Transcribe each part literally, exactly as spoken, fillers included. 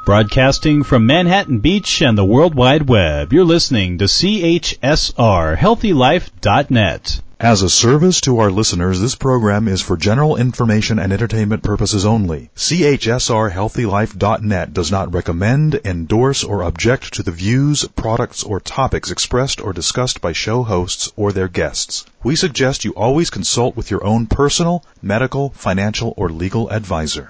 Broadcasting from Manhattan Beach and the World Wide Web, you're listening to C H S R Healthy Life dot net. As a service to our listeners, this program is for general information and entertainment purposes only. C H S R Healthy Life dot net does not recommend, endorse, or object to the views, products, or topics expressed or discussed by show hosts or their guests. We suggest you always consult with your own personal, medical, financial, or legal advisor.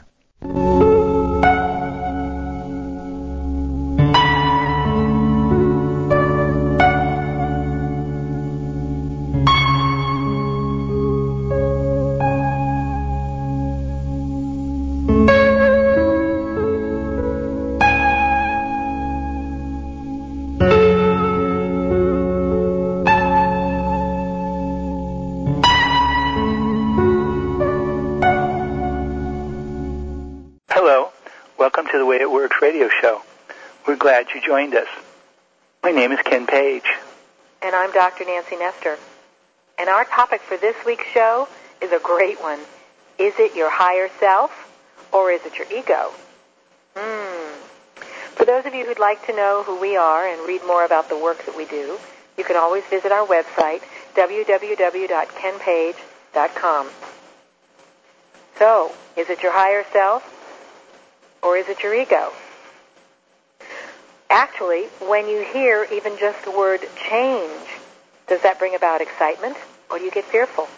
Radio show. We're glad you joined us. My name is Ken Page. And I'm Doctor Nancy Nestor. And our topic for this week's show is a great one. Is it your higher self or is it your ego? Hmm. For those of you who'd like to know who we are and read more about the work that we do, you can always visit our website, w w w dot ken page dot com. So, is it your higher self or is it your ego? Actually, when you hear even just the word change, does that bring about excitement or do you get fearful?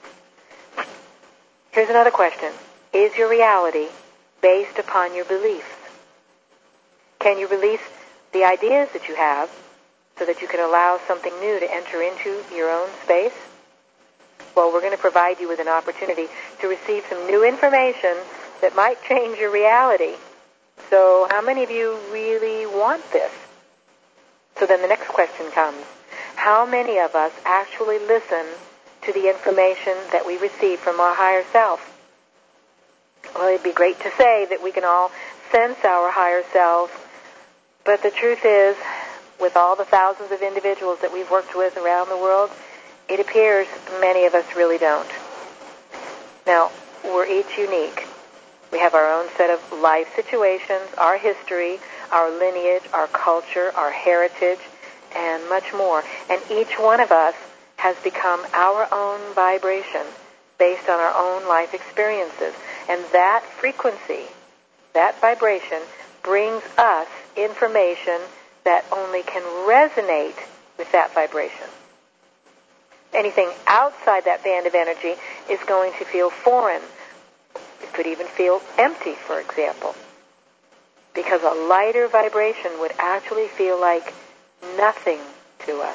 Here's another question. Is your reality based upon your beliefs? Can you release the ideas that you have so that you can allow something new to enter into your own space? Well, we're going to provide you with an opportunity to receive some new information that might change your reality. So how many of you really want this? So then the next question comes. How many of us actually listen to the information that we receive from our higher self? Well, it'd be great to say that we can all sense our higher self, but the truth is, with all the thousands of individuals that we've worked with around the world, it appears many of us really don't. Now, we're each unique. We have our own set of life situations, our history, our lineage, our culture, our heritage, and much more. And each one of us has become our own vibration based on our own life experiences. And that frequency, that vibration, brings us information that only can resonate with that vibration. Anything outside that band of energy is going to feel foreign. It could even feel empty, for example, because a lighter vibration would actually feel like nothing to us.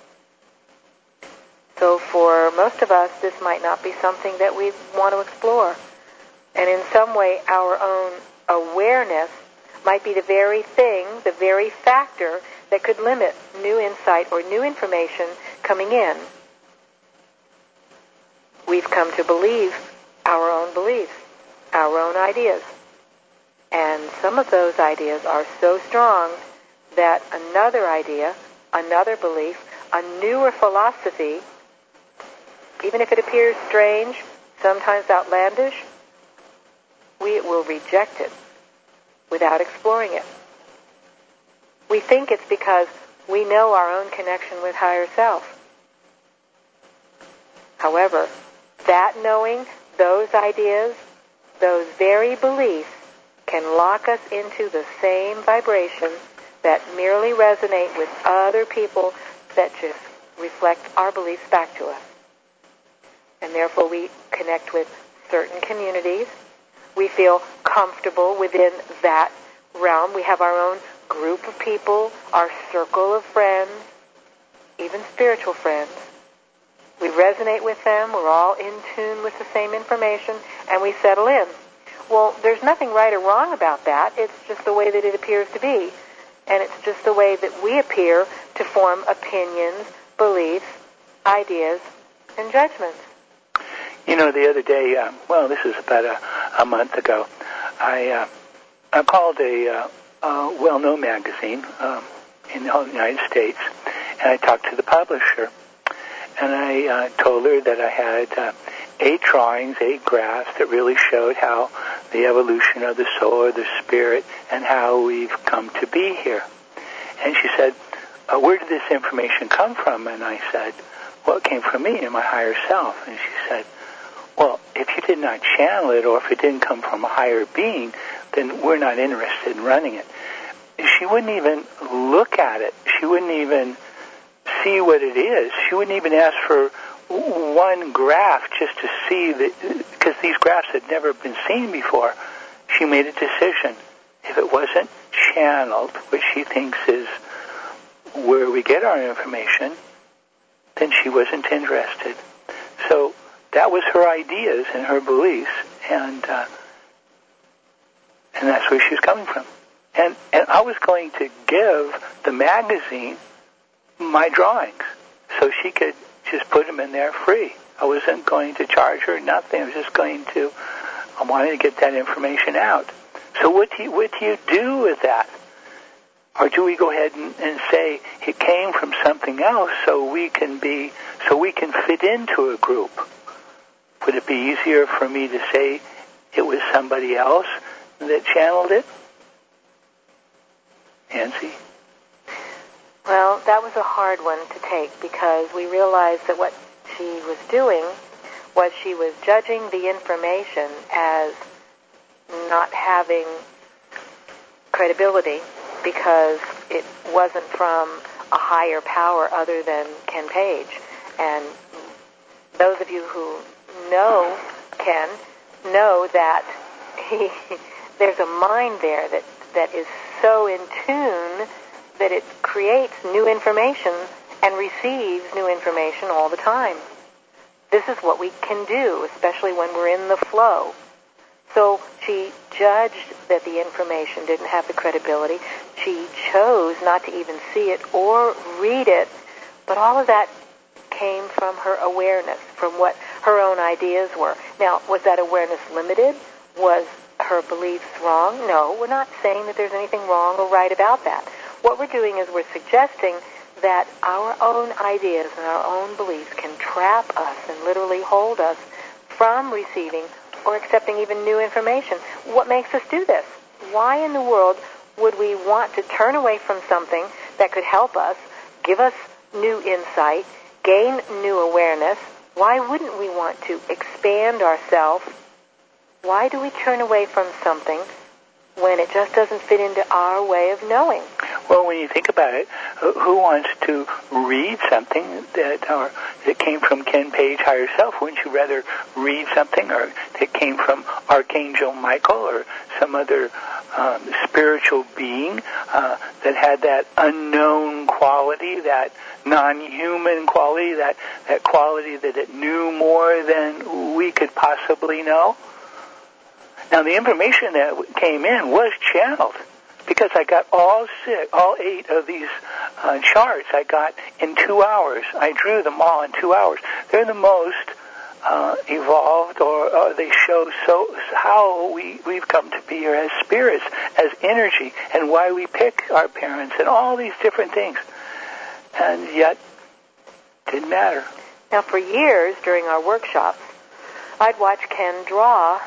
So for most of us, this might not be something that we want to explore. And in some way, our own awareness might be the very thing, the very factor that could limit new insight or new information coming in. We've come to believe our own beliefs, our own ideas. And some of those ideas are so strong that another idea, another belief, a newer philosophy, even if it appears strange, sometimes outlandish, we will reject it without exploring it. We think it's because we know our own connection with higher self. However, that knowing, those ideas, those very beliefs can lock us into the same vibration that merely resonate with other people that just reflect our beliefs back to us. And therefore we connect with certain communities. We feel comfortable within that realm. We have our own group of people, our circle of friends, even spiritual friends. We resonate with them. We're all in tune with the same information, and we settle in. Well, there's nothing right or wrong about that. It's just the way that it appears to be. And it's just the way that we appear to form opinions, beliefs, ideas, and judgments. You know, the other day, uh, well, this is about a, a month ago, I, uh, I called a, uh, a well-known magazine um, in the United States, and I talked to the publisher. And I uh, told her that I had uh, eight drawings, eight graphs that really showed how the evolution of the soul or the spirit and how we've come to be here. And she said, uh, where did this information come from? And I said, well, it came from me and my higher self. And she said, well, if you did not channel it or if it didn't come from a higher being, then we're not interested in running it. She wouldn't even look at it. She wouldn't even see what it is. She wouldn't even ask for one graph just to see that, because these graphs had never been seen before. She made a decision. If it wasn't channeled, which she thinks is where we get our information, then she wasn't interested. So that was her ideas and her beliefs, and uh, and that's where she was coming from. And and I was going to give the magazine my drawings so she could just put them in there free. I wasn't going to charge her nothing. I was just going to, I wanted to get that information out. So what do you, what do you do with that? Or do we go ahead and, and say it came from something else so we can be, so we can fit into a group? Would it be easier for me to say it was somebody else that channeled it? Nancy? Well, that was a hard one to take because we realized that what she was doing was she was judging the information as not having credibility because it wasn't from a higher power other than Ken Page. And those of you who know Ken know that he, there's a mind there that, that is so in tune that it creates new information and receives new information all the time. This is what we can do, especially when we're in the flow. So she judged that the information didn't have the credibility. She chose not to even see it or read it, but all of that came from her awareness, from what her own ideas were. Now, was that awareness limited? Was her beliefs wrong? No, we're not saying that there's anything wrong or right about that. What we're doing is we're suggesting that our own ideas and our own beliefs can trap us and literally hold us from receiving or accepting even new information. What makes us do this? Why in the world would we want to turn away from something that could help us, give us new insight, gain new awareness? Why wouldn't we want to expand ourselves? Why do we turn away from something when it just doesn't fit into our way of knowing? Well, when you think about it, who wants to read something that or that came from Ken Page higher self? Wouldn't you rather read something or that came from Archangel Michael or some other um, spiritual being uh, that had that unknown quality, that non-human quality, that, that quality that it knew more than we could possibly know? Now, the information that came in was channeled because I got all six, all eight of these uh, charts I got in two hours. I drew them all in two hours. They're the most uh, evolved, or, or they show so how we, we've come to be here as spirits, as energy, and why we pick our parents, and all these different things. And yet, it didn't matter. Now, for years during our workshops, I'd watch Ken draw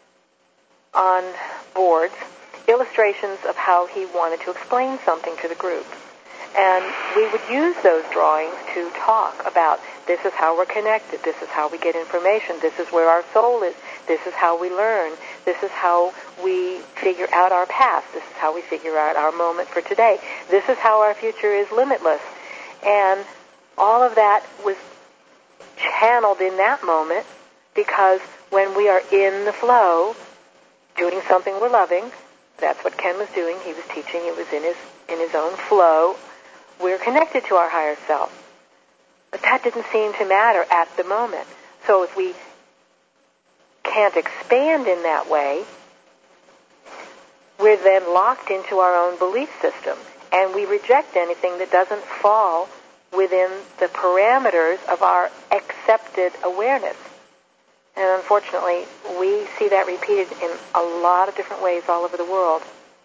on boards illustrations of how he wanted to explain something to the group. And we would use those drawings to talk about this is how we're connected, this is how we get information, this is where our soul is, this is how we learn, this is how we figure out our past, this is how we figure out our moment for today, this is how our future is limitless. And all of that was channeled in that moment because when we are in the flow, doing something we're loving, that's what Ken was doing. He was teaching. It was in his in his own flow. We're connected to our higher self. But that didn't seem to matter at the moment. So if we can't expand in that way, we're then locked into our own belief system. And we reject anything that doesn't fall within the parameters of our accepted awareness. And unfortunately, we see that repeated in a lot of different ways all over the world.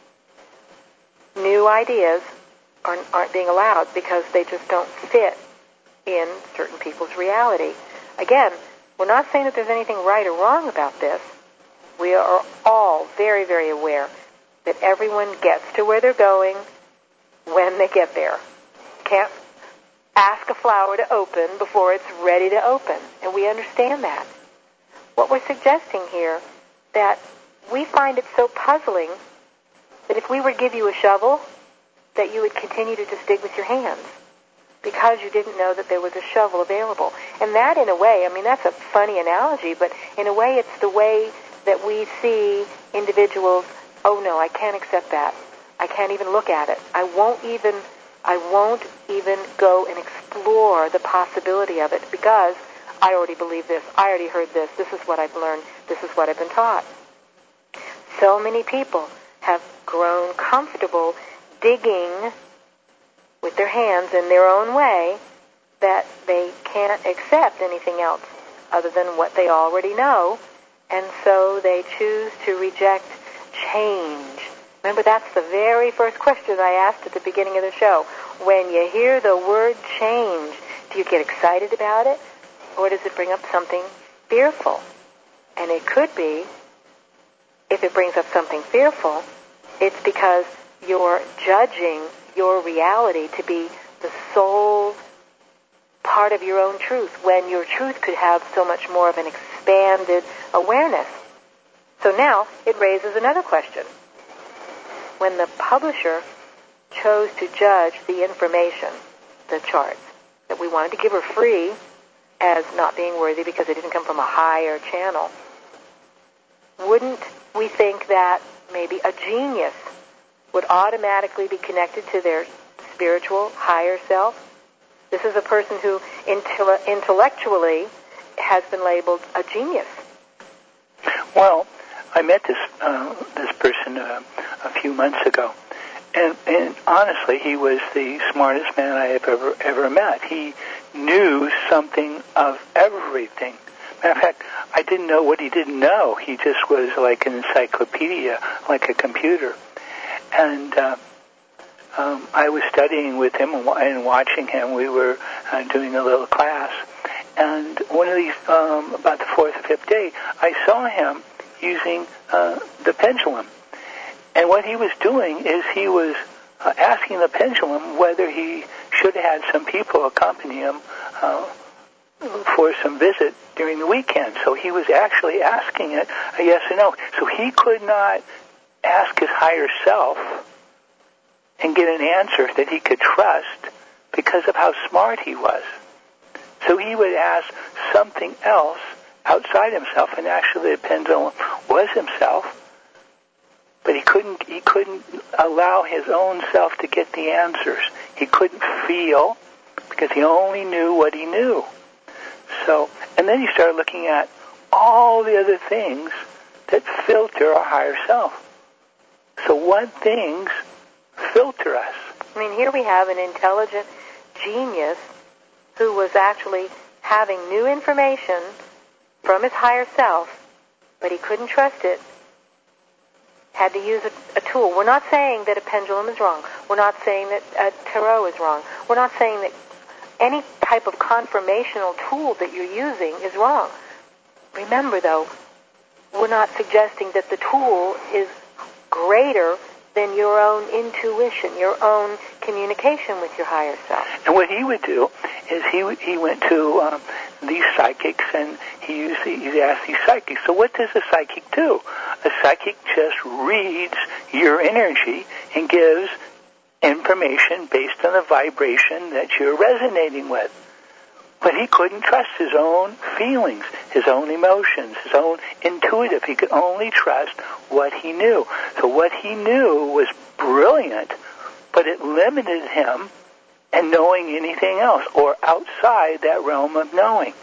New ideas aren't, aren't being allowed because they just don't fit in certain people's reality. Again, We're not saying that there's anything right or wrong about this. We are all very, very aware that everyone gets to where they're going when they get there. Can't ask a flower to open before it's ready to open, and we understand that. What we're suggesting here, that we find it so puzzling that if we were to give you a shovel, that you would continue to just dig with your hands because you didn't know that there was a shovel available. And that, in a way, I mean, that's a funny analogy, but in a way it's the way that we see individuals, oh no, I can't accept that. I can't even look at it. I won't even, I won't even go and explore the possibility of it because I already believe this. I already heard this. This is what I've learned. This is what I've been taught. So many people have grown comfortable digging with their hands in their own way that they can't accept anything else other than what they already know, and so they choose to reject change. Remember, that's the very first question I asked at the beginning of the show. When you hear the word change, do you get excited about it, or does it bring up something fearful? And it could be, if it brings up something fearful, it's because you're judging your reality to be the sole part of your own truth, when your truth could have so much more of an expanded awareness. So now it raises another question. When the publisher chose to judge the information, the charts, that we wanted to give her free as not being worthy because it didn't come from a higher channel, wouldn't we think that maybe a genius would automatically be connected to their spiritual higher self? This is a person who intel- intellectually has been labeled a genius. Well, I met this uh, this person uh, a few months ago, and, and honestly, he was the smartest man I have ever ever met. He knew something of everything. Matter of fact, I didn't know what he didn't know. He just was like an encyclopedia, like a computer. And uh, um, I was studying with him and, and watching him. We were uh, doing a little class. And one of these, um, about the fourth or fifth day, I saw him using uh, the pendulum. And what he was doing is he was uh, asking the pendulum whether he should have had some people accompany him uh, for some visit during the weekend. So he was actually asking it a yes or no. So he could not ask his higher self and get an answer that he could trust because of how smart he was. So he would ask something else outside himself, and actually the pendulum was himself, but he couldn't he couldn't allow his own self to get the answers. He couldn't feel because he only knew what he knew. So, and then he started looking at all the other things that filter our higher self. So what things filter us? I mean, here we have an intelligent genius who was actually having new information from his higher self, but he couldn't trust it, had to use a, a tool. We're not saying that a pendulum is wrong. We're not saying that a tarot is wrong. We're not saying that any type of confirmational tool that you're using is wrong. Remember, though, we're not suggesting that the tool is greater than your own intuition, your own communication with your higher self. And what he would do is he he went to um, these psychics, and he used the, he asked these psychics, so what does a psychic do? A psychic just reads your energy and gives information based on the vibration that you're resonating with. But he couldn't trust his own feelings, his own emotions, his own intuitive. He could only trust what he knew. So what he knew was brilliant, but it limited him in knowing anything else or outside that realm of knowing.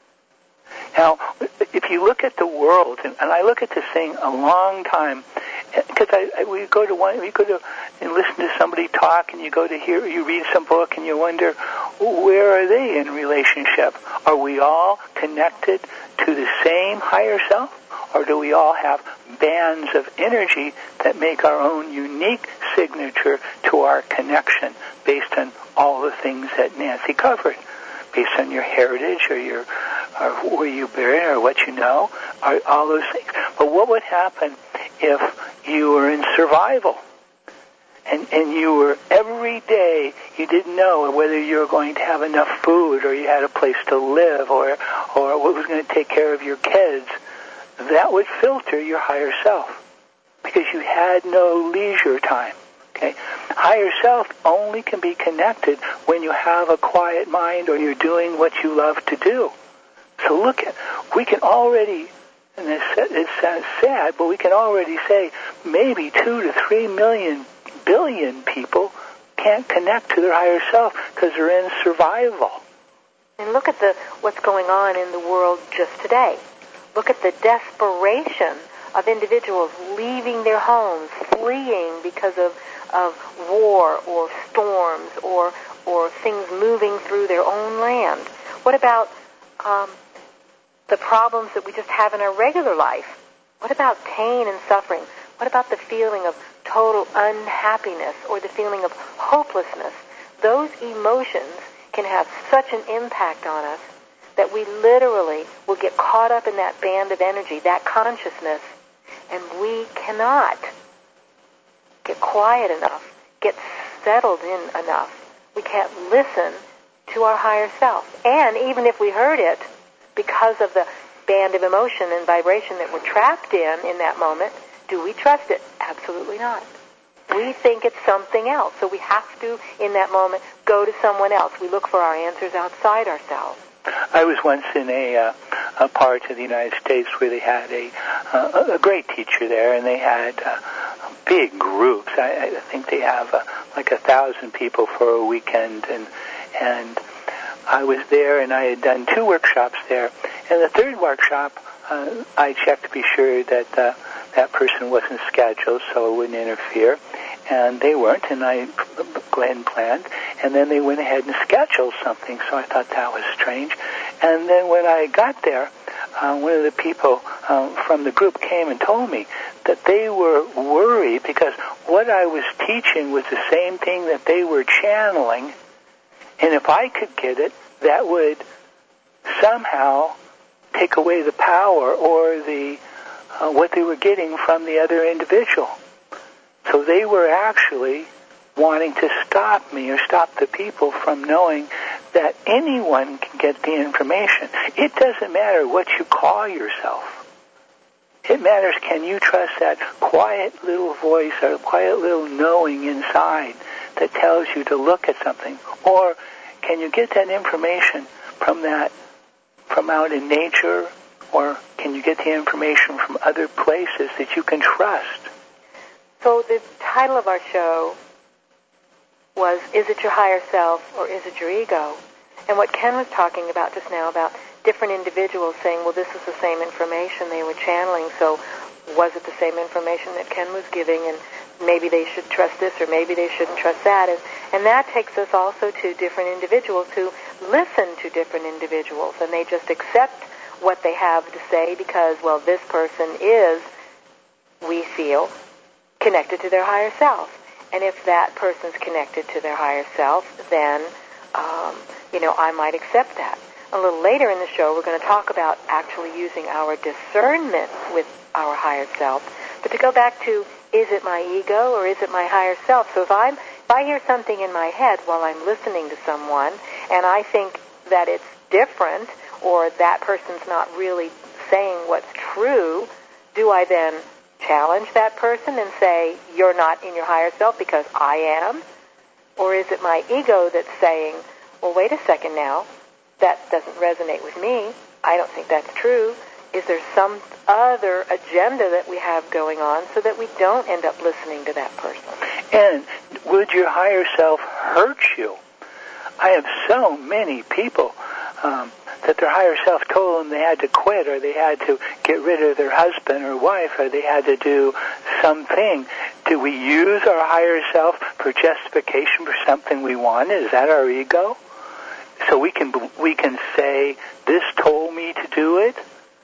Now, if you look at the world, and, and I look at this thing a long time, because I, I, we go to one, we go to and listen to somebody talk, and you go to hear, you read some book, and you wonder, where are they in relationship? Are we all connected to the same higher self, or do we all have bands of energy that make our own unique signature to our connection based on all the things that Nancy covered, based on your heritage or your or where you've been, or what you know, or all those things. But what would happen if you were in survival? And, and you were, every day, you didn't know whether you were going to have enough food, or you had a place to live, or, or what was going to take care of your kids. That would filter your higher self, because you had no leisure time. Okay? Higher self only can be connected when you have a quiet mind, or you're doing what you love to do. So look at, we can already, and it, it sounds sad, but we can already say maybe two to three million billion people can't connect to their higher self because they're in survival. And look at the what's going on in the world just today. Look at the desperation of individuals leaving their homes, fleeing because of, of war or storms or or things moving through their own land. What about um, the problems that we just have in our regular life? What about pain and suffering? What about the feeling of total unhappiness or the feeling of hopelessness? Those emotions can have such an impact on us that we literally will get caught up in that band of energy, that consciousness, and we cannot get quiet enough, get settled in enough. We can't listen to our higher self. And even if we heard it, because of the band of emotion and vibration that we're trapped in in that moment, do we trust it? Absolutely not. We think it's something else. So we have to, in that moment, go to someone else. We look for our answers outside ourselves. I was once in a, uh, a part of the United States where they had a, uh, a great teacher there, and they had uh, big groups. I, I think they have uh, like a thousand people for a weekend, and and I was there, and I had done two workshops there. And the third workshop, uh, I checked to be sure that uh, that person wasn't scheduled, so it wouldn't interfere. And they weren't, and I go ahead and planned. And then they went ahead and scheduled something, so I thought that was strange. And then when I got there, uh, one of the people um, from the group came and told me that they were worried because what I was teaching was the same thing that they were channeling. And if I could get it, that would somehow take away the power or the uh, what they were getting from the other individual. So they were actually wanting to stop me or stop the people from knowing that anyone can get the information. It doesn't matter what you call yourself. It matters, can you trust that quiet little voice or quiet little knowing inside that tells you to look at something? Or can you get that information from that, from out in nature? Or can you get the information from other places that you can trust? So the title of our show was, Is It Your Higher Self or Is It Your Ego? And what Ken was talking about just now about different individuals saying, well, this is the same information they were channeling, so was it the same information that Ken was giving, and maybe they should trust this or maybe they shouldn't trust that. And, and that takes us also to different individuals who listen to different individuals, and they just accept what they have to say because, well, this person is, we feel, connected to their higher self. And if that person's connected to their higher self, then, um, you know, I might accept that. A little later in the show, we're going to talk about actually using our discernment with our higher self. But to go back to, is it my ego or is it my higher self? So if I'm, if I hear something in my head while I'm listening to someone, and I think that it's different, or that person's not really saying what's true, do I then challenge that person and say, you're not in your higher self because I am? Or is it my ego that's saying, well, wait a second now, that doesn't resonate with me. I don't think that's true. Is there some other agenda that we have going on so that we don't end up listening to that person? And would your higher self hurt you? I have so many people um, that their higher self told them they had to quit, or they had to get rid of their husband or wife, or they had to do something. Do we use our higher self for justification for something we want? Is that our ego? So we can we can say, this told me to do it?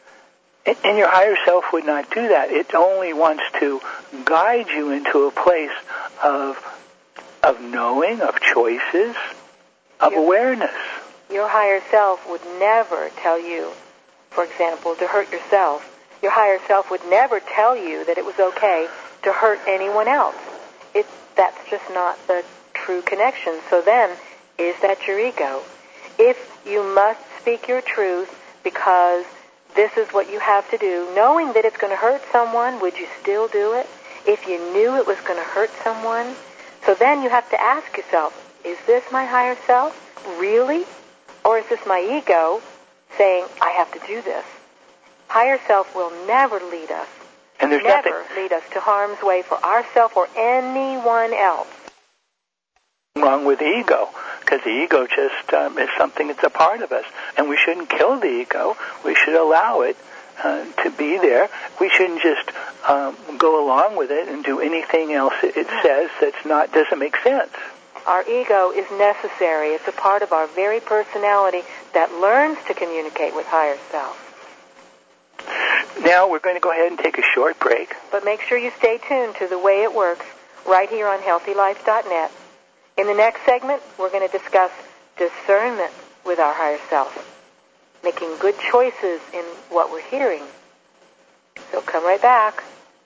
And your higher self would not do that. It only wants to guide you into a place of of knowing, of choices, of yep. awareness. Your higher self would never tell you, for example, to hurt yourself. Your higher self would never tell you that it was okay to hurt anyone else. It, that's just not the true connection. So then, is that your ego? If you must speak your truth because this is what you have to do, knowing that it's going to hurt someone, would you still do it? If you knew it was going to hurt someone? So then you have to ask yourself, is this my higher self? Really? Or is this my ego saying, I have to do this? Higher self will never lead us. And there's never nothing lead us to harm's way for ourselves or anyone else. wrong with the ego, because the ego just um, is something that's a part of us, and we shouldn't kill the ego. We should allow it uh, to be there. We shouldn't just um, go along with it and do anything else it, it says that's not doesn't make sense. Our ego is necessary. It's a part of our very personality that learns to communicate with higher self. Now we're going to go ahead and take a short break. But make sure you stay tuned to The Way It Works right here on healthy life dot net. In the next segment, we're going to discuss discernment with our higher self, making good choices in what we're hearing. So come right back.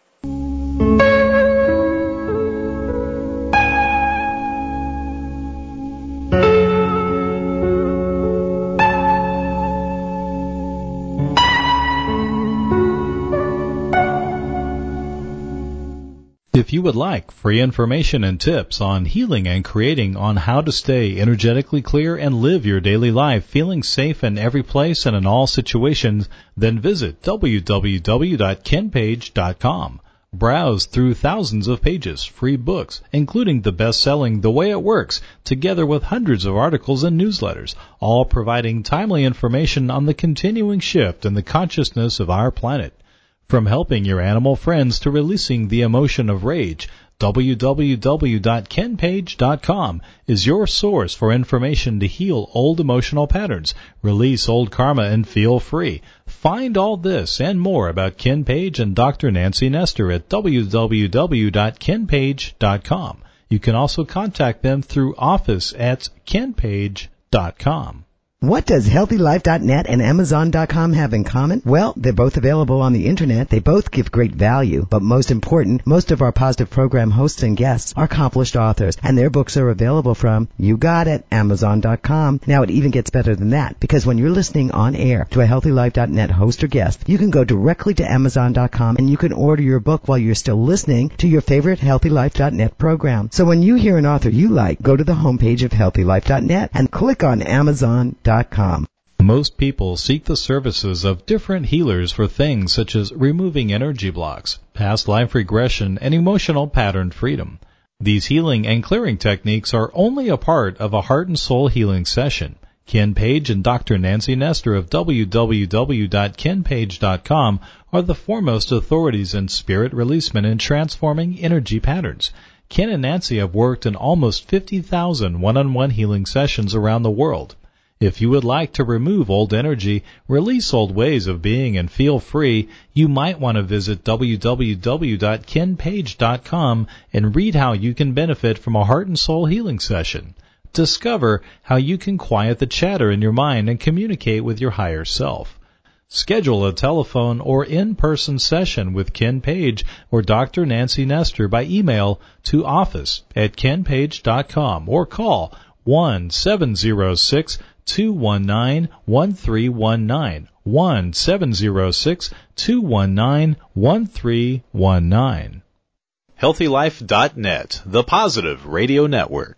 If you would like free information and tips on healing and creating, on how to stay energetically clear and live your daily life feeling safe in every place and in all situations, then visit w w w dot ken page dot com. Browse through thousands of pages, free books, including the best-selling The Way It Works, together with hundreds of articles and newsletters, all providing timely information on the continuing shift in the consciousness of our planet. From helping your animal friends to releasing the emotion of rage, w w w dot ken page dot com is your source for information to heal old emotional patterns, release old karma, and feel free. Find all this and more about Ken Page and Doctor Nancy Nestor at w w w dot ken page dot com. You can also contact them through office at ken page dot com. What does healthy life dot net and amazon dot com have in common? Well, they're both available on the internet. They both give great value. But most important, most of our positive program hosts and guests are accomplished authors, and their books are available from, you got it, amazon dot com. Now, it even gets better than that, because when you're listening on air to a healthy life dot net host or guest, you can go directly to amazon dot com and you can order your book while you're still listening to your favorite healthy life dot net program. So when you hear an author you like, go to the homepage of healthy life dot net and click on amazon dot com. Most people seek the services of different healers for things such as removing energy blocks, past life regression, and emotional pattern freedom. These healing and clearing techniques are only a part of a heart and soul healing session. Ken Page and Doctor Nancy Nestor of w w w dot ken page dot com are the foremost authorities in spirit releasement and transforming energy patterns. Ken and Nancy have worked in almost fifty thousand one-on-one healing sessions around the world. If you would like to remove old energy, release old ways of being, and feel free, you might want to visit w w w dot ken page dot com and read how you can benefit from a heart and soul healing session. Discover how you can quiet the chatter in your mind and communicate with your higher self. Schedule a telephone or in-person session with Ken Page or Doctor Nancy Nestor by email to office at ken page dot com or call one seven zero six two one nine one three one nine, one seven zero six two one nine one three one nine. healthy life dot net, the positive radio network.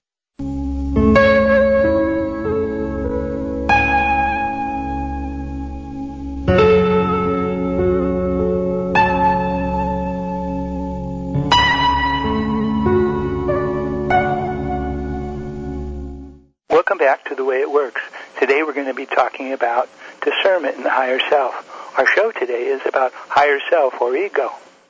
Welcome back to The Way It Works. Today we're going to be talking about discernment in the higher self. Our show today is about higher self or ego.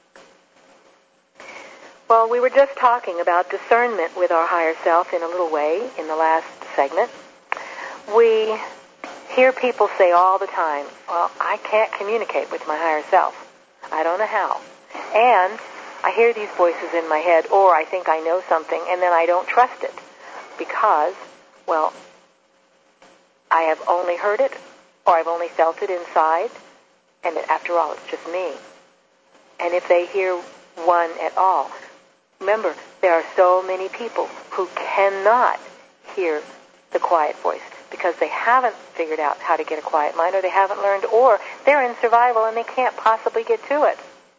Well, we were just talking about discernment with our higher self in a little way in the last segment. We hear people say all the time, well, I can't communicate with my higher self. I don't know how. And I hear these voices in my head, or I think I know something, and then I don't trust it because, well, I have only heard it, or I've only felt it inside, and that after all, it's just me. And if they hear one at all, remember, there are so many people who cannot hear the quiet voice because they haven't figured out how to get a quiet mind, or they haven't learned, or they're in survival and they can't possibly get to it.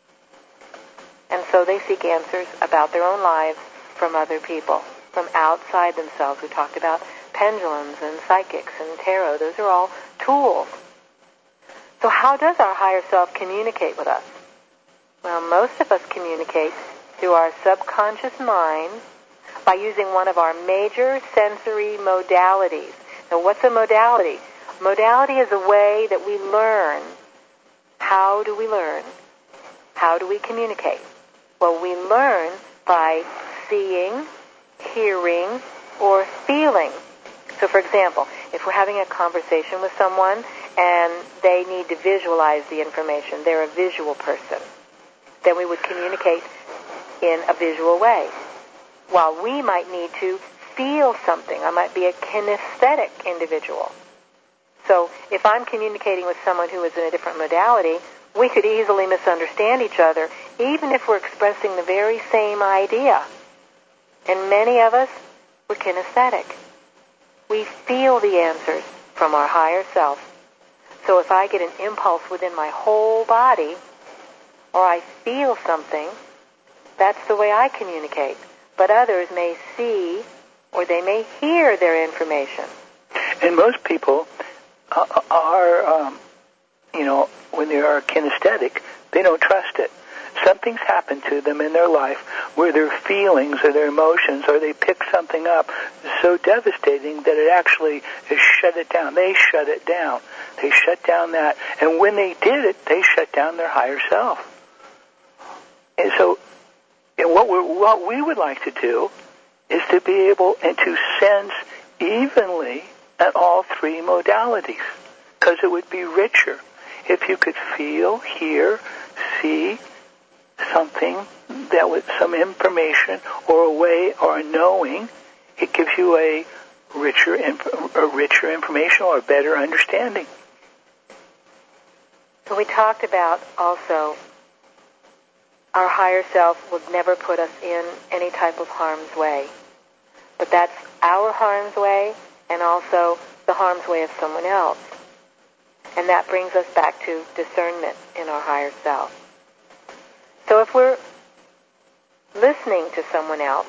And so they seek answers about their own lives from other people, from outside themselves. We talked about pendulums and psychics and tarot. Those are all tools. So how does our higher self communicate with us? Well, most of us communicate through our subconscious mind by using one of our major sensory modalities. Now, what's a modality? Modality is a way that we learn. How do we learn? How do we communicate? Well, we learn by seeing, hearing, or feeling. So, for example, if we're having a conversation with someone and they need to visualize the information, they're a visual person, then we would communicate in a visual way. While we might need to feel something. I might be a kinesthetic individual. So if I'm communicating with someone who is in a different modality, we could easily misunderstand each other, even if we're expressing the very same idea. And many of us, we're kinesthetic. We feel the answers from our higher self. So if I get an impulse within my whole body, or I feel something, that's the way I communicate. But others may see, or they may hear their information. And most people uh, are, um, you know, when they are kinesthetic, they don't trust it. Something's happened to them in their life where their feelings or their emotions, or they pick something up so devastating that it actually has shut it down. They shut it down. They shut down that. And when they did it, they shut down their higher self. And so and what, we're, what we would like to do is to be able and to sense evenly at all three modalities, because it would be richer if you could feel, hear, see something that with some information or a way or a knowing. It gives you a richer, a richer information or a better understanding. So we talked about also our higher self will never put us in any type of harm's way. But that's our harm's way and also the harm's way of someone else. And that brings us back to discernment in our higher self. So if we're listening to someone else,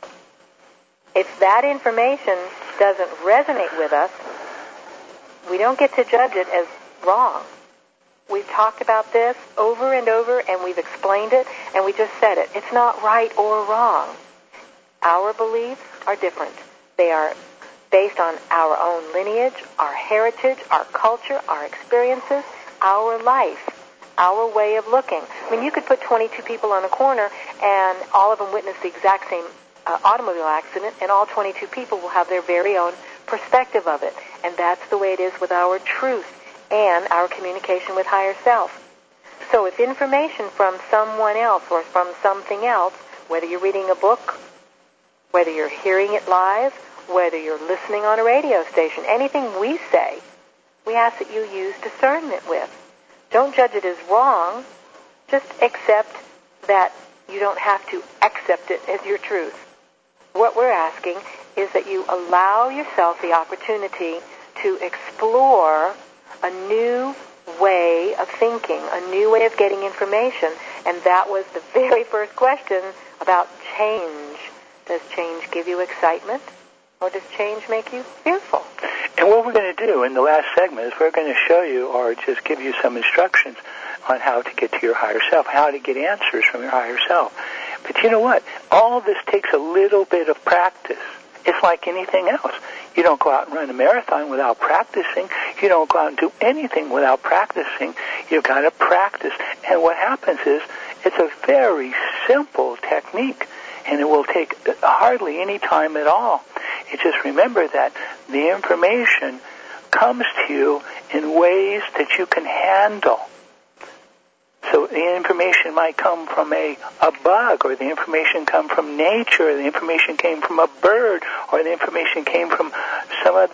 if that information doesn't resonate with us, we don't get to judge it as wrong. We've talked about this over and over, and we've explained it, and we just said it. It's not right or wrong. Our beliefs are different. They are based on our own lineage, our heritage, our culture, our experiences, our life, our way of looking. I mean, you could put twenty-two people on a corner, and all of them witness the exact same uh, automobile accident, and all twenty-two people will have their very own perspective of it. And that's the way it is with our truth and our communication with higher self. So if information from someone else or from something else, whether you're reading a book, whether you're hearing it live, whether you're listening on a radio station, anything we say, we ask that you use discernment with. Don't judge it as wrong. Just accept that you don't have to accept it as your truth. What we're asking is that you allow yourself the opportunity to explore a new way of thinking, a new way of getting information. And that was the very first question about change. Does change give you excitement, or does change make you fearful? And what we're going to do in the last segment is we're going to show you, or just give you some instructions on how to get to your higher self, how to get answers from your higher self. But you know what? All of this takes a little bit of practice. It's like anything else. You don't go out and run a marathon without practicing. You don't go out and do anything without practicing. You've got to practice. And what happens is it's a very simple technique, and it will take hardly any time at all. You just remember that the information comes to you in ways that you can handle. So the information might come from a, a bug, or the information come from nature, or the information came from a bird, or the information came from some other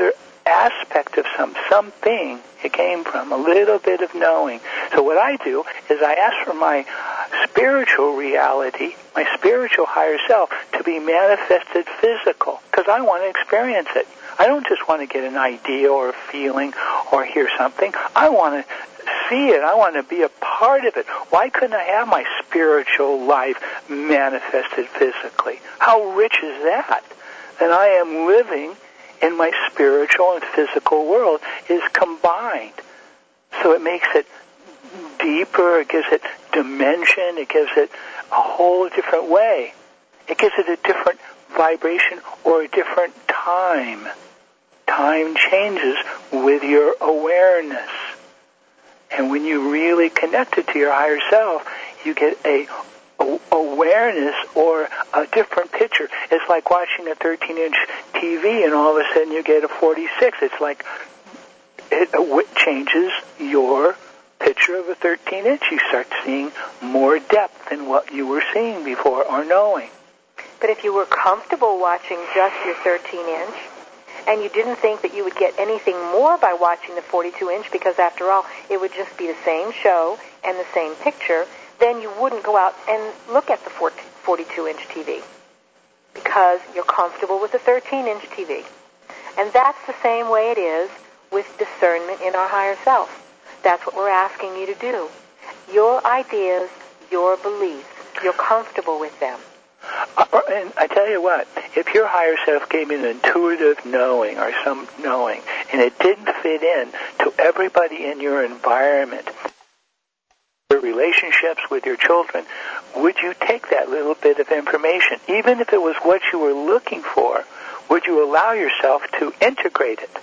aspect of some something it came from, a little bit of knowing. So what I do is I ask for my spiritual reality, my spiritual higher self, to be manifested physical, because I want to experience it. I don't just want to get an idea or a feeling or hear something. I want to see it. I want to be a part of it. Why couldn't I have my spiritual life manifested physically? How rich is that? That I am living in my spiritual and physical world is combined. So it makes it deeper, it gives it dimension, it gives it a whole different way. It gives it a different vibration or a different time. Time changes with your awareness. And when you really connect it to your higher self, you get a, a awareness or a different picture. It's like watching a thirteen-inch T V and all of a sudden you get a forty-six. It's like it, it changes your picture of a thirteen-inch. You start seeing more depth than what you were seeing before or knowing. But if you were comfortable watching just your thirteen-inch, and you didn't think that you would get anything more by watching the forty-two inch, because after all, it would just be the same show and the same picture, then you wouldn't go out and look at the forty-two inch T V, because you're comfortable with the thirteen inch T V. And that's the same way it is with discernment in our higher self. That's what we're asking you to do. Your ideas, your beliefs, you're comfortable with them. Uh, and I tell you what, if your higher self gave you an intuitive knowing or some knowing, and it didn't fit in to everybody in your environment, your relationships with your children, would you take that little bit of information, even if it was what you were looking for, would you allow yourself to integrate it?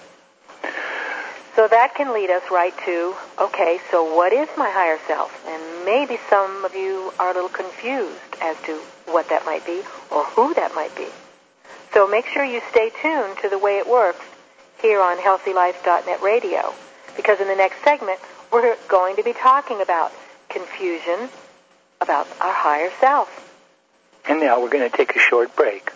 So that can lead us right to, okay, so what is my higher self? And maybe some of you are a little confused as to what that might be or who that might be. So make sure you stay tuned to The Way It Works here on healthy life dot net radio, because in the next segment we're going to be talking about confusion about our higher self. And now we're going to take a short break.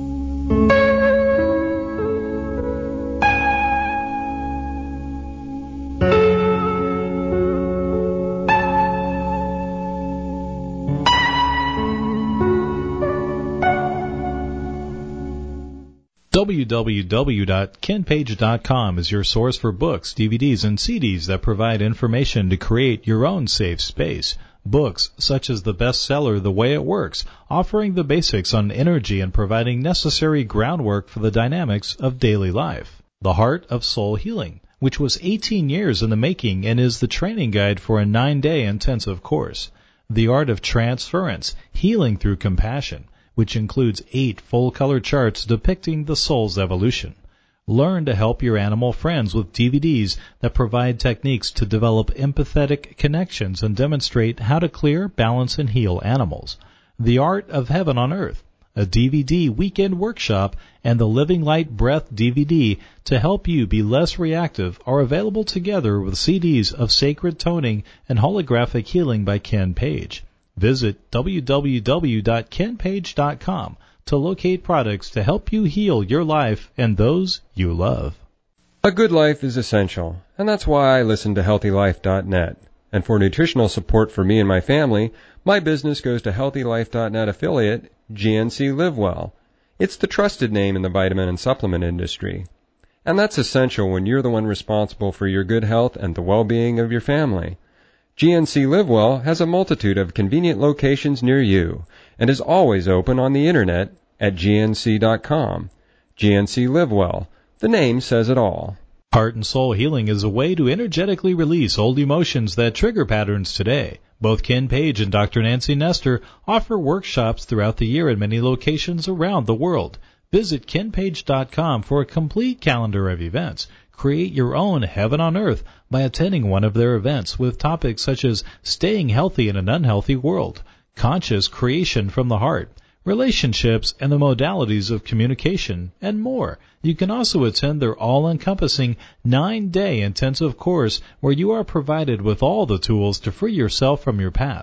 w w w dot ken page dot com is your source for books, D V Ds, and C Ds that provide information to create your own safe space. Books such as the bestseller The Way It Works, offering the basics on energy and providing necessary groundwork for the dynamics of daily life. The Heart of Soul Healing, which was eighteen years in the making and is the training guide for a nine-day intensive course. The Art of Transference, Healing Through Compassion, which includes eight full-color charts depicting the soul's evolution. Learn to help your animal friends with D V Ds that provide techniques to develop empathetic connections and demonstrate how to clear, balance, and heal animals. The Art of Heaven on Earth, a D V D weekend workshop, and the Living Light Breath D V D to help you be less reactive are available together with C Ds of Sacred Toning and Holographic Healing by Ken Page. Visit w w w dot ken page dot com to locate products to help you heal your life and those you love. A good life is essential, and that's why I listen to healthy life dot net. And for nutritional support for me and my family, my business goes to healthy life dot net affiliate G N C LiveWell. It's the trusted name in the vitamin and supplement industry. And that's essential when you're the one responsible for your good health and the well-being of your family. G N C LiveWell has a multitude of convenient locations near you and is always open on the internet at G N C dot com. G N C LiveWell. The name says it all. Heart and Soul Healing is a way to energetically release old emotions that trigger patterns today. Both Ken Page and Doctor Nancy Nestor offer workshops throughout the year at many locations around the world. Visit ken page dot com for a complete calendar of events. Create your own heaven on earth by attending one of their events with topics such as staying healthy in an unhealthy world, conscious creation from the heart, relationships and the modalities of communication, and more. You can also attend their all-encompassing nine-day intensive course where you are provided with all the tools to free yourself from your past.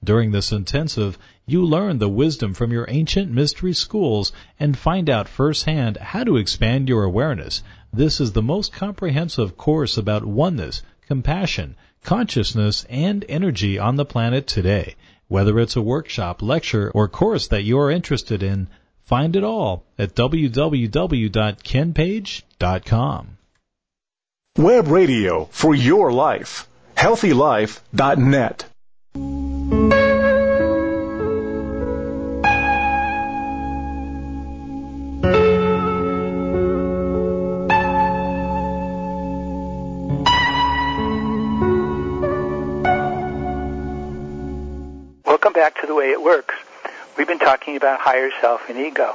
During this intensive, you learn the wisdom from your ancient mystery schools and find out firsthand how to expand your awareness. This is the most comprehensive course about oneness, compassion, consciousness, and energy on the planet today. Whether it's a workshop, lecture, or course that you are interested in, find it all at w w w dot ken page dot com. Web radio for your life. healthy life dot net. Welcome back to The Way It Works. We've been talking about higher self and ego.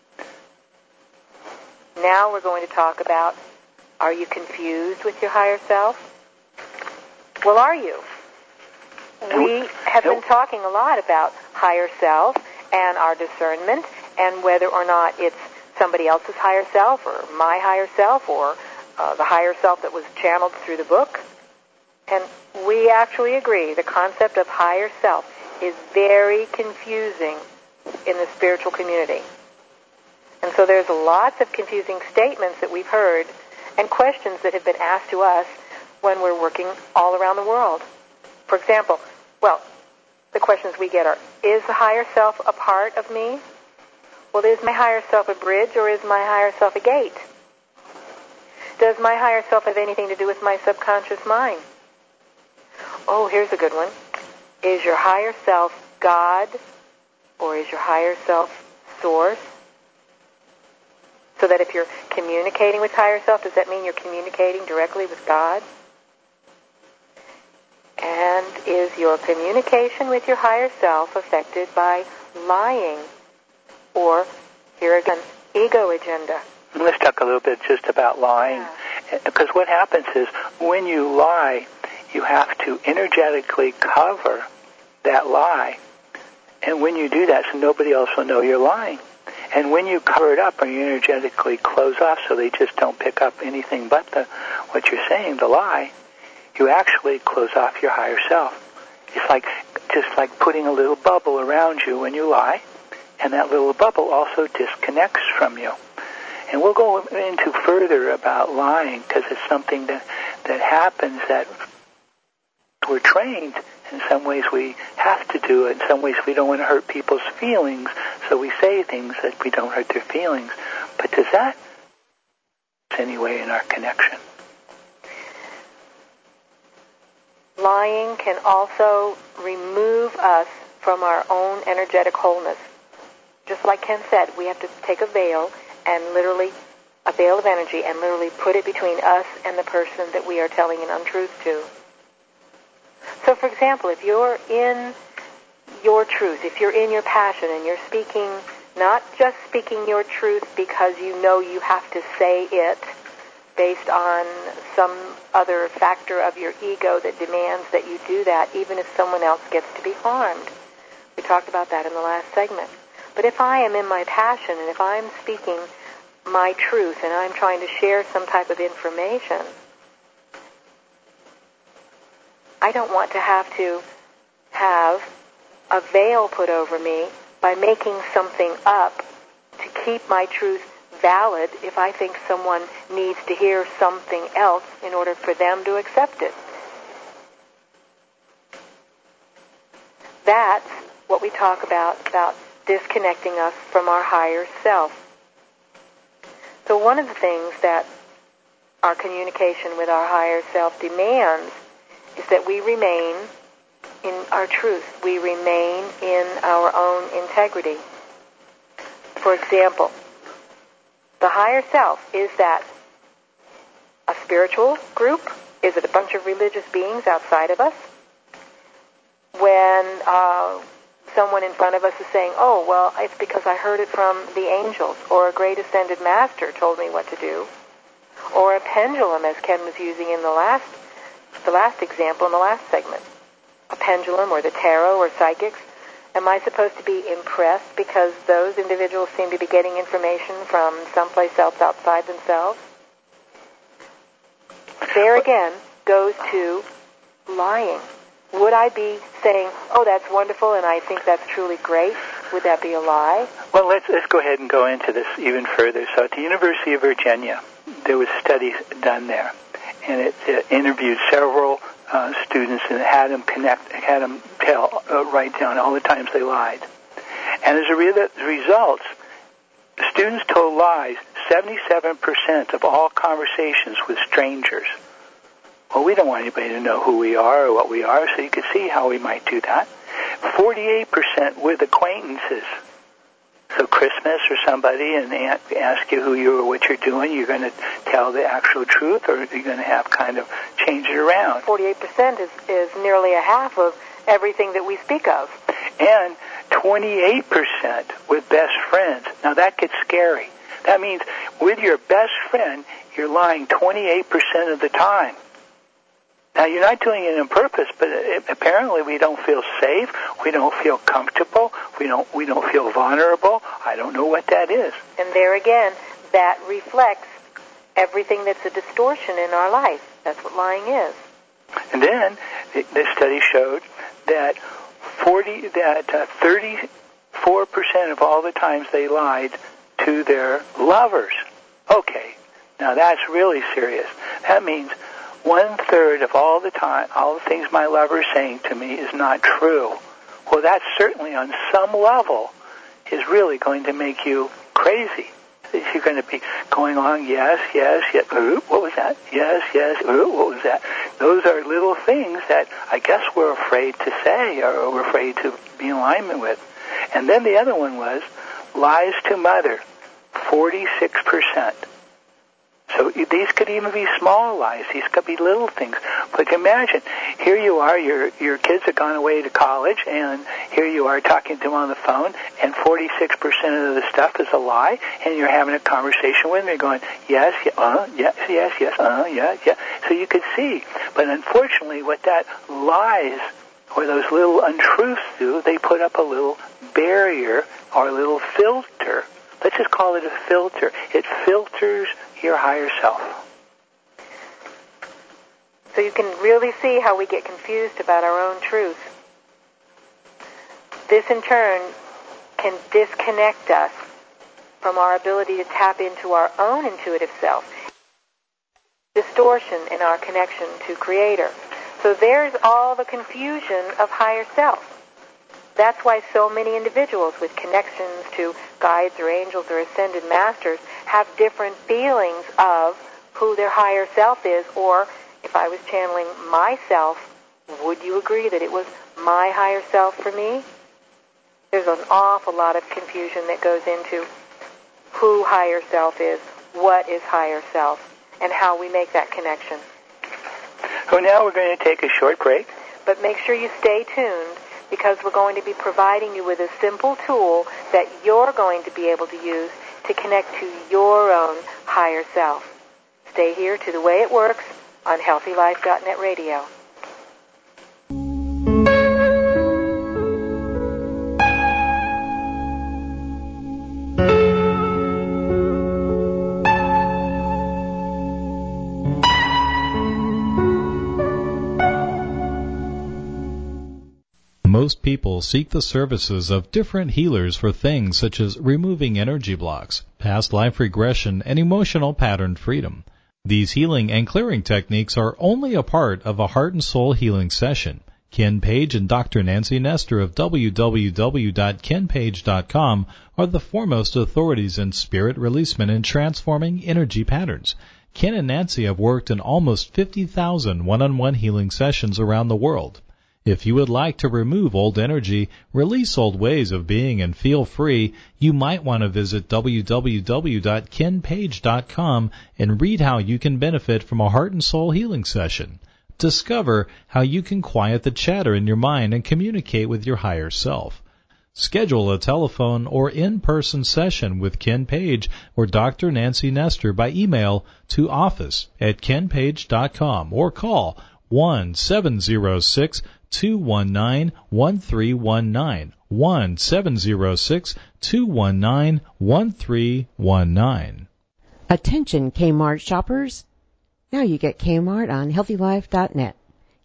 Now we're going to talk about, are you confused with your higher self? Well, are you? We have been talking a lot about higher self and our discernment and whether or not it's somebody else's higher self or my higher self or uh, the higher self that was channeled through the book. And we actually agree the concept of higher self is very confusing in the spiritual community. And so there's lots of confusing statements that we've heard and questions that have been asked to us when we're working all around the world. For example, well, the questions we get are, is the higher self a part of me? Well, is my higher self a bridge or is my higher self a gate? Does my higher self have anything to do with my subconscious mind? Oh, here's a good one. Is your higher self God or is your higher self source? So that if you're communicating with higher self, does that mean you're communicating directly with God? And is your communication with your higher self affected by lying or, here again, ego agenda? Let's talk a little bit just about lying. Yeah. Because what happens is when you lie, you have to energetically cover that lie. And when you do that, so nobody else will know you're lying. And when you cover it up or you energetically close off so they just don't pick up anything but the what you're saying, the lie, you actually close off your higher self. It's like just like putting a little bubble around you when you lie, and that little bubble also disconnects from you. And we'll go into further about lying because it's something that, that happens that we're trained. In some ways we have to do it. In some ways we don't want to hurt people's feelings, so we say things that we don't hurt their feelings. But does that anyway in our connection? Lying can also remove us from our own energetic wholeness. Just like Ken said, we have to take a veil and literally, a veil of energy, and literally put it between us and the person that we are telling an untruth to. So, for example, if you're in your truth, if you're in your passion and you're speaking, not just speaking your truth because you know you have to say it based on some other factor of your ego that demands that you do that, even if someone else gets to be harmed. We talked about that in the last segment. But if I am in my passion and if I'm speaking my truth and I'm trying to share some type of information, I don't want to have to have a veil put over me by making something up to keep my truth valid if I think someone needs to hear something else in order for them to accept it. That's what we talk about, about disconnecting us from our higher self. So one of the things that our communication with our higher self demands is that we remain in our truth. We remain in our own integrity. For example, the higher self, is that a spiritual group? Is it a bunch of religious beings outside of us? When uh, someone in front of us is saying, oh, well, it's because I heard it from the angels, or a great ascended master told me what to do, or a pendulum, as Ken was using in the last the last example in the last segment, a pendulum or the tarot or psychics. Am I supposed to be impressed because those individuals seem to be getting information from someplace else outside themselves? There again goes to lying. would I be saying, oh, that's wonderful and I think that's truly great? Would that be a lie? Well, let's, let's go ahead and go into this even further. So at the University of Virginia, there was studies done there, and it, it interviewed several uh, students and had them connect, had them tell, uh, write down all the times they lied. And as a re- result, the students told lies seventy-seven percent of all conversations with strangers. Well, we don't want anybody to know who we are or what we are, so you can see how we might do that. forty-eight percent with acquaintances. So Christmas or somebody and they ask you who you are, what you're doing, you're going to tell the actual truth, or you're going to have kind of change it around. forty-eight percent is, is nearly a half of everything that we speak of. And twenty-eight percent with best friends. Now that gets scary. That means with your best friend, you're lying twenty-eight percent of the time. Now, you're not doing it on purpose, but it, apparently we don't feel safe, we don't feel comfortable, we don't we don't feel vulnerable. I don't know what that is. And there again, that reflects everything that's a distortion in our life. That's what lying is. And then the, the study showed that forty that uh, thirty-four percent of all the times they lied to their lovers. Okay, now that's really serious. That means one-third of all the time, all the things my lover is saying to me is not true. Well, that certainly on some level is really going to make you crazy. You're going to be going on, yes, yes, yes, ooh, what was that? Yes, yes, ooh, what was that? Those are little things that I guess we're afraid to say or we're afraid to be in alignment with. And then the other one was lies to mother, forty-six percent. So these could even be small lies. These could be little things. But imagine, here you are, your your kids have gone away to college, and here you are talking to them on the phone, and forty-six percent of the stuff is a lie, and you're having a conversation with them. You're going, yes, yeah, uh, yes, yes, yes, uh, yeah, yeah. So you could see. But unfortunately, what that lies or those little untruths do, they put up a little barrier or a little filter. Let's just call it a filter. It filters your higher self. So you can really see how we get confused about our own truth. This, in turn, can disconnect us from our ability to tap into our own intuitive self. Distortion in our connection to Creator. So there's all the confusion of higher self. That's why so many individuals with connections to guides or angels or ascended masters have different feelings of who their higher self is, or if I was channeling myself, would you agree that it was my higher self for me? There's an awful lot of confusion that goes into who higher self is, what is higher self, and how we make that connection. So now we're going to take a short break. But make sure you stay tuned, because we're going to be providing you with a simple tool that you're going to be able to use to connect to your own higher self. Stay here to The Way It Works on Healthy Life dot net radio. Most people seek the services of different healers for things such as removing energy blocks, past life regression, and emotional pattern freedom. These healing and clearing techniques are only a part of a heart and soul healing session. Ken Page and Doctor Nancy Nestor of w w w dot ken page dot com are the foremost authorities in spirit releasement and transforming energy patterns. Ken and Nancy have worked in almost fifty thousand one-on-one healing sessions around the world. If you would like to remove old energy, release old ways of being, and feel free, you might want to visit w w w dot ken page dot com and read how you can benefit from a heart and soul healing session. Discover how you can quiet the chatter in your mind and communicate with your higher self. Schedule a telephone or in-person session with Ken Page or Doctor Nancy Nestor by email to office at ken page dot com or call one seven zero six two one nine one three one nine, one seven zero six two one nine one three one nine. Attention Kmart shoppers. Now you get Kmart on healthy life dot net.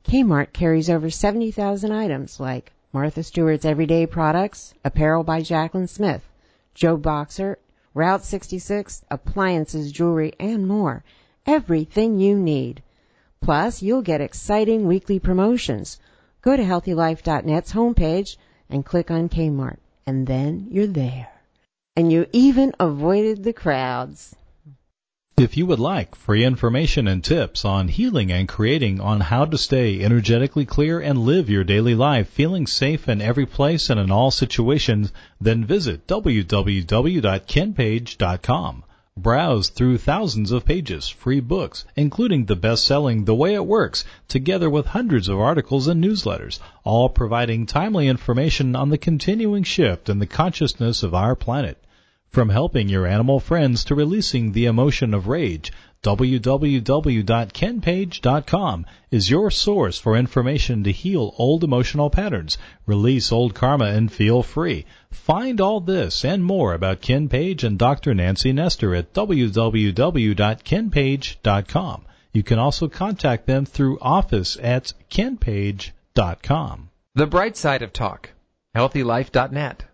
Kmart carries over seventy thousand items like Martha Stewart's Everyday Products, apparel by Jacqueline Smith, Joe Boxer, Route sixty-six, appliances, jewelry, and more. Everything you need. Plus, you'll get exciting weekly promotions. Go to healthy life dot net's homepage and click on Kmart, and then you're there. And you even avoided the crowds. If you would like free information and tips on healing and creating on how to stay energetically clear and live your daily life feeling safe in every place and in all situations, then visit w w w dot ken page dot com. Browse through thousands of pages, free books, including the best-selling The Way It Works, together with hundreds of articles and newsletters, all providing timely information on the continuing shift in the consciousness of our planet. From helping your animal friends to releasing the emotion of rage, w w w dot ken page dot com is your source for information to heal old emotional patterns, release old karma, and feel free. Find all this and more about Ken Page and Doctor Nancy Nestor at w w w dot ken page dot com. You can also contact them through office at ken page dot com. The bright side of talk. healthy life dot net.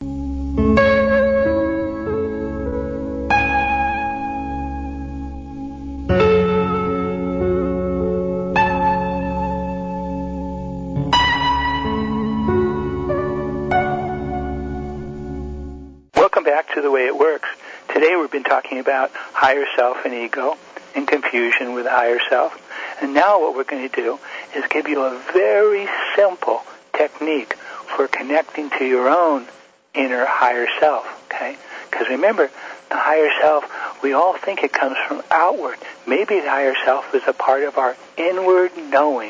Back to The Way It Works. Today we've been talking about higher self and ego and confusion with the higher self. And now what we're going to do is give you a very simple technique for connecting to your own inner higher self, okay? Because remember, the higher self, we all think it comes from outward. Maybe the higher self is a part of our inward knowing.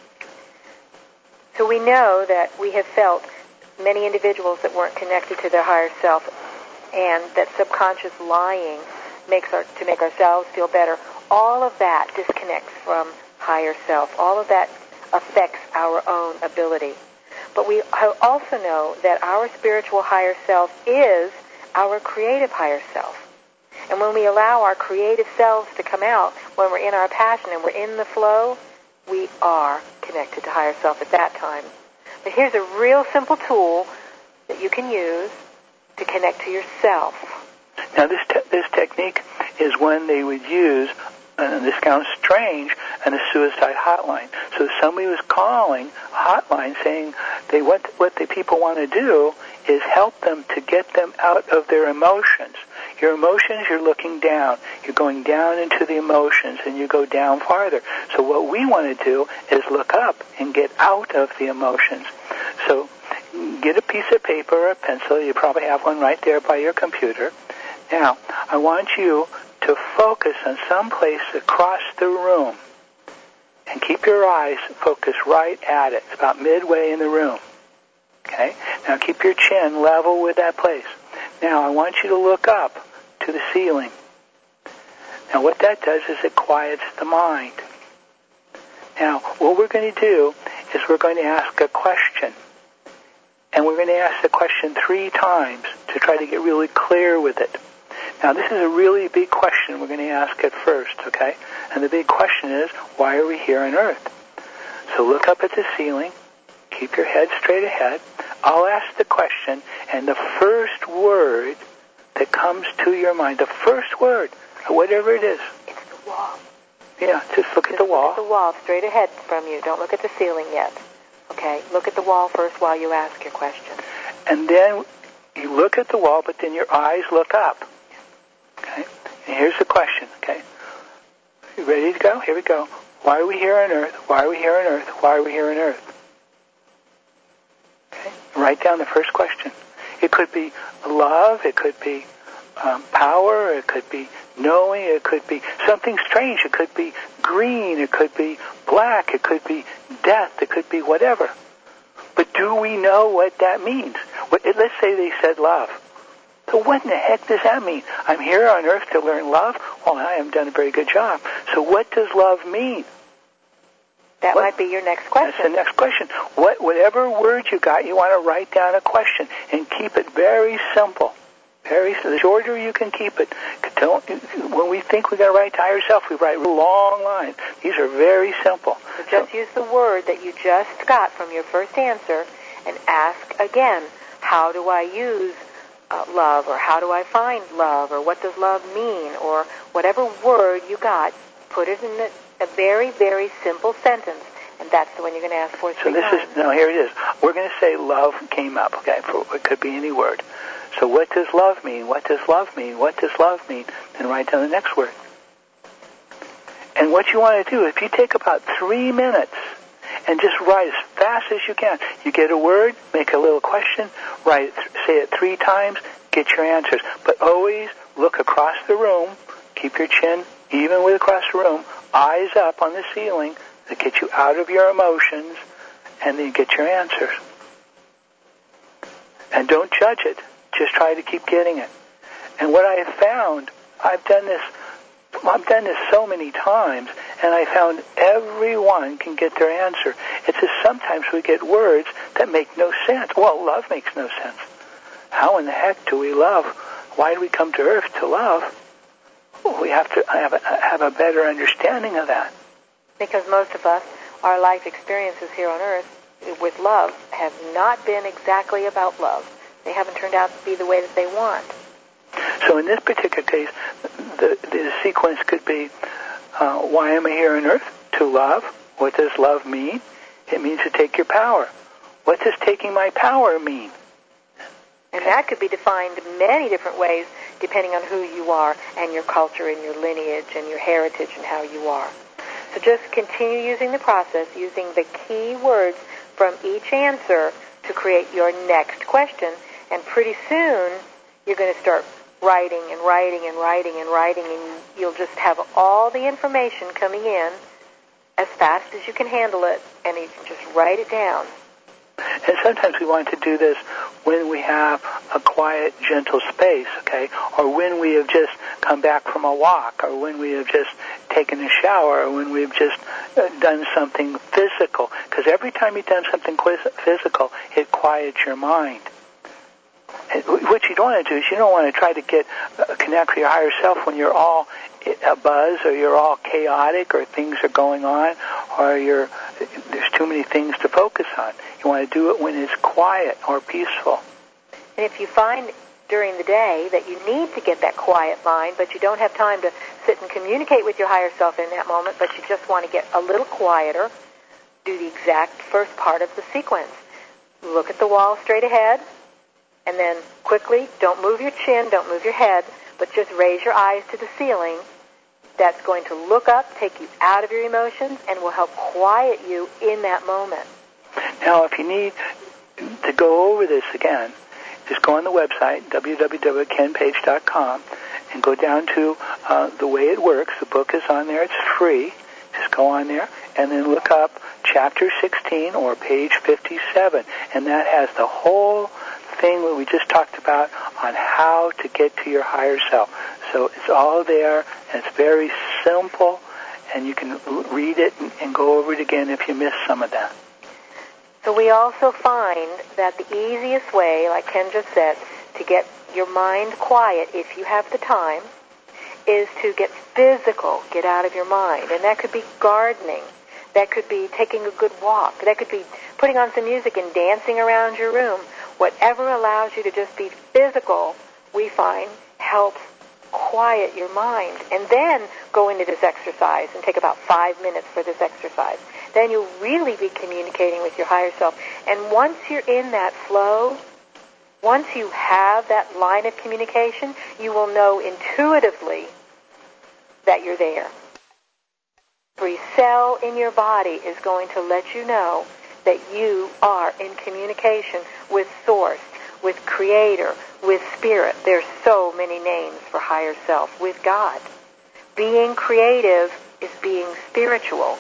So we know that we have felt many individuals that weren't connected to their higher self, and that subconscious lying makes our to make ourselves feel better. All of that disconnects from higher self. All of that affects our own ability. But we also know that our spiritual higher self is our creative higher self. And when we allow our creative selves to come out, when we're in our passion and we're in the flow, we are connected to higher self at that time. But here's a real simple tool that you can use to connect to yourself. Now, this te- this technique is one they would use, and this sounds strange, in a suicide hotline. So if somebody was calling a hotline saying they what what the people want to do is help them to get them out of their emotions. Your emotions, you're looking down. You're going down into the emotions, and you go down farther. So what we want to do is look up and get out of the emotions. So get a piece of paper or a pencil. You probably have one right there by your computer. Now, I want you to focus on some place across the room and keep your eyes focused right at it. It's about midway in the room. Okay? Now keep your chin level with that place. Now I want you to look up to the ceiling. Now what that does is it quiets the mind. Now what we're going to do is we're going to ask a question. And we're going to ask the question three times to try to get really clear with it. Now this is a really big question we're going to ask at first, okay? And the big question is, why are we here on Earth? So look up at the ceiling. Keep your head straight ahead. I'll ask the question, and the first word that comes to your mind, the first word, whatever it is. It's the wall. Yeah, just look just at the wall. Look at the wall straight ahead from you. Don't look at the ceiling yet. Okay, look at the wall first while you ask your question. And then you look at the wall, but then your eyes look up. Okay? And here's the question, okay? You ready to go? Here we go. Why are we here on Earth? Why are we here on Earth? Why are we here on Earth? Okay? Write down the first question. It could be love. It could be um, power. It could be knowing. It could be something strange. It could be green. It could be black. It could be death. It could be whatever. But do we know what that means? Let's say they said love. So what in the heck does that mean? I'm here on Earth to learn love? Well, I haven't done a very good job. So what does love mean? That what? might be your next question. That's the next question. What, whatever word you got, you want to write down a question and keep it very simple. Very, the shorter you can keep it. Don't, when we think we're going to write to higher self, we write long lines. These are very simple. So just use the word that you just got from your first answer and ask again, how do I use uh, love, or how do I find love, or what does love mean, or whatever word you got, put it in a, a very, very simple sentence, and that's the one you're going to ask for three So this times. is, no, here it is. We're going to say love came up, okay? For, it could be any word. So what does love mean? What does love mean? What does love mean? And write down the next word. And what you want to do, if you take about three minutes and just write as fast as you can. You get a word, make a little question, write it, say it three times, get your answers. But always look across the room, keep your chin even with across the room, eyes up on the ceiling to get you out of your emotions, and then get your answers. And don't judge it. Just try to keep getting it. And what I have found, I've done this, I've done this so many times, and I found everyone can get their answer. It's just sometimes we get words that make no sense. Well, love makes no sense. How in the heck do we love? Why do we come to earth to love? Well, we have to have a, have a better understanding of that. Because most of us, our life experiences here on earth with love have not been exactly about love. They haven't turned out to be the way that they want. So in this particular case, the, the sequence could be, uh, why am I here on earth? To love. What does love mean? It means to take your power. What does taking my power mean? And that could be defined many different ways depending on who you are and your culture and your lineage and your heritage and how you are. So just continue using the process, using the key words from each answer to create your next question. And pretty soon, you're going to start writing and writing and writing and writing, and you'll just have all the information coming in as fast as you can handle it, and you can just write it down. And sometimes we want to do this when we have a quiet, gentle space, okay? Or when we have just come back from a walk, or when we have just taken a shower, or when we've just uh, done something physical. Because every time you've done something physical, it quiets your mind. And what you don't want to do is you don't want to try to get uh, connect with your higher self when you're all a buzz, or you're all chaotic, or things are going on, or you're there's too many things to focus on. You want to do it when it's quiet or peaceful. And if you find during the day that you need to get that quiet mind, but you don't have time to sit and communicate with your higher self in that moment, but you just want to get a little quieter, do the exact first part of the sequence. Look at the wall straight ahead, and then quickly, don't move your chin, don't move your head, but just raise your eyes to the ceiling. That's going to look up, take you out of your emotions, and will help quiet you in that moment. Now, if you need to go over this again, just go on the website, w w w dot ken page dot com, and go down to uh, the way it works. The book is on there. It's free. Just go on there, and then look up Chapter sixteen or page fifty-seven, and that has the whole thing that we just talked about on how to get to your higher self. So it's all there, and it's very simple, and you can read it and, and go over it again if you missed some of that. So we also find that the easiest way, like Ken just said, to get your mind quiet, if you have the time, is to get physical, get out of your mind. And that could be gardening. That could be taking a good walk. That could be putting on some music and dancing around your room. Whatever allows you to just be physical, we find, helps quiet your mind. And then go into this exercise and take about five minutes for this exercise. Then you'll really be communicating with your higher self. And once you're in that flow, once you have that line of communication, you will know intuitively that you're there. Every cell in your body is going to let you know that you are in communication with Source, with Creator, with Spirit. There's so many names for higher self, with God. Being creative is being spiritual.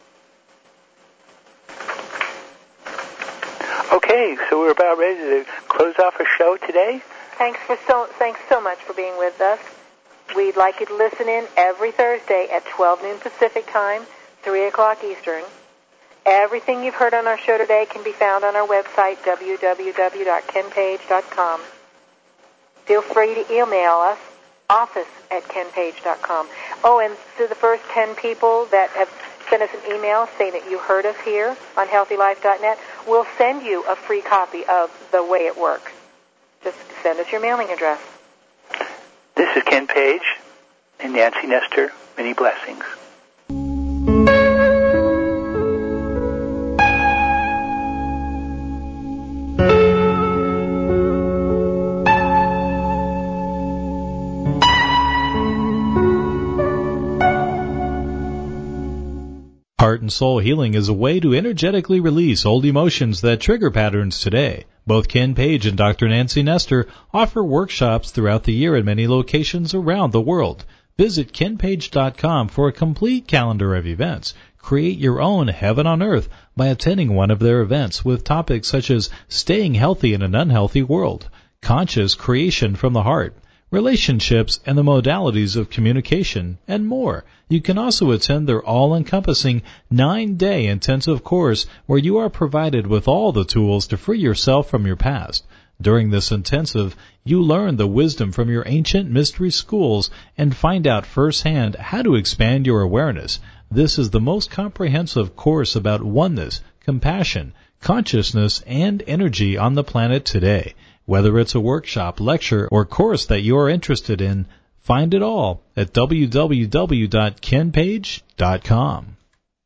Okay, so we're about ready to close off our show today. Thanks for so thanks so much for being with us. We'd like you to listen in every Thursday at twelve noon Pacific time, three o'clock Eastern. Everything you've heard on our show today can be found on our website, w w w dot ken page dot com. feel free to email us, office at ken page dot com. Oh, and to the first ten people that have sent us an email saying that you heard us here on healthy life dot net, we'll send you a free copy of The Way It Works. Just send us your mailing address. This is Ken Page and Nancy Nestor. Many blessings. Heart and Soul Healing is a way to energetically release old emotions that trigger patterns today. Both Ken Page and Doctor Nancy Nestor offer workshops throughout the year at many locations around the world. Visit ken page dot com for a complete calendar of events. Create your own heaven on earth by attending one of their events with topics such as staying healthy in an unhealthy world, conscious creation from the heart, relationships and the modalities of communication, and more. You can also attend their all-encompassing nine-day intensive course where you are provided with all the tools to free yourself from your past. During this intensive, you learn the wisdom from your ancient mystery schools and find out firsthand how to expand your awareness. This is the most comprehensive course about oneness, compassion, consciousness, and energy on the planet today. Whether it's a workshop, lecture, or course that you are interested in, find it all at w w w dot ken page dot com.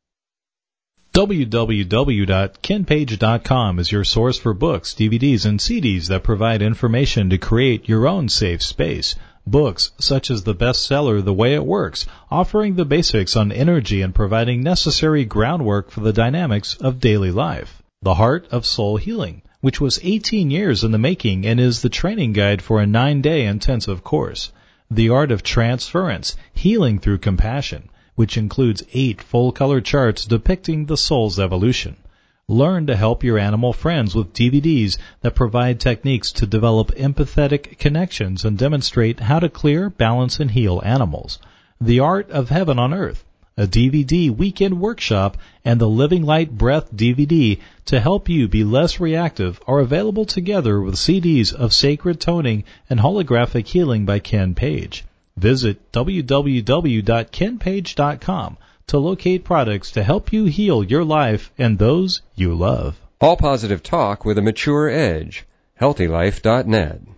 w w w dot ken page dot com is your source for books, D V Ds, and C Ds that provide information to create your own safe space. Books such as the bestseller The Way It Works, offering the basics on energy and providing necessary groundwork for the dynamics of daily life. The Heart of Soul Healing, which was eighteen years in the making and is the training guide for a nine-day intensive course. The Art of Transference, Healing Through Compassion, which includes eight full-color charts depicting the soul's evolution. Learn to help your animal friends with D V Ds that provide techniques to develop empathetic connections and demonstrate how to clear, balance, and heal animals. The Art of Heaven on Earth, a D V D weekend workshop, and the Living Light Breath D V D to help you be less reactive are available together with C Ds of Sacred Toning and Holographic Healing by Ken Page. Visit w w w dot ken page dot com to locate products to help you heal your life and those you love. All positive talk with a mature edge. healthy life dot net